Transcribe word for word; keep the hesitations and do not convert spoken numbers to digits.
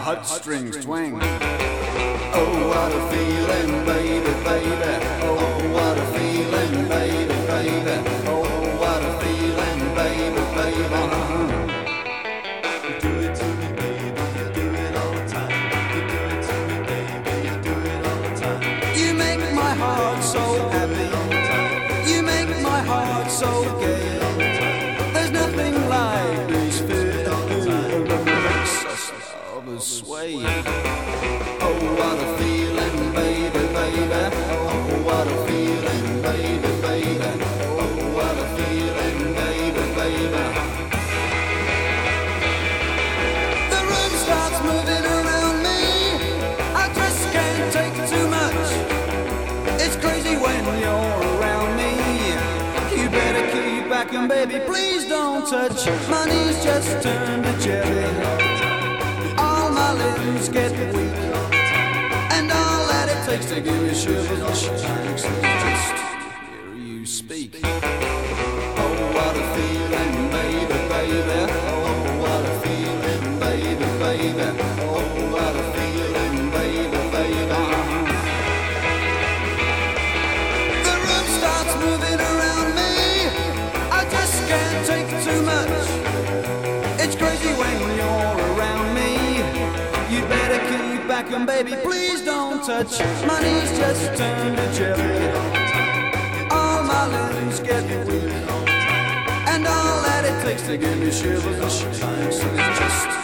heartstrings twang. Oh, what a feeling, baby, baby. Oh, what a feeling, baby, baby. Oh, what a feeling, baby, baby. You do it to me, baby, you do it all the time. You do it to me, baby, you do it all the time. You make my heart so happy. You make my heart so gay. There's nothing like this feeling that makes us lovers sway. Oh, what a feeling, baby, baby. Oh, what a feeling, baby, baby. Oh, what a feeling, baby, baby. The room starts moving around me. I just can't take too much. It's crazy when you're around me. You better keep back and baby, please don't touch. My knees just turn to jelly. All my limbs get weak. And all that it takes to give me shivers and shakes is just hear you speak. Oh, what a feeling, baby, baby. Oh, what a feeling, baby, baby. Oh, what a feeling, baby, baby. The room starts moving around me. I just can't take too much. It's crazy when you're around me. You better keep back and baby, please don't touch. My knees just turn to jelly. All my limbs get weak. And all that it takes to give me shivers and shakes is just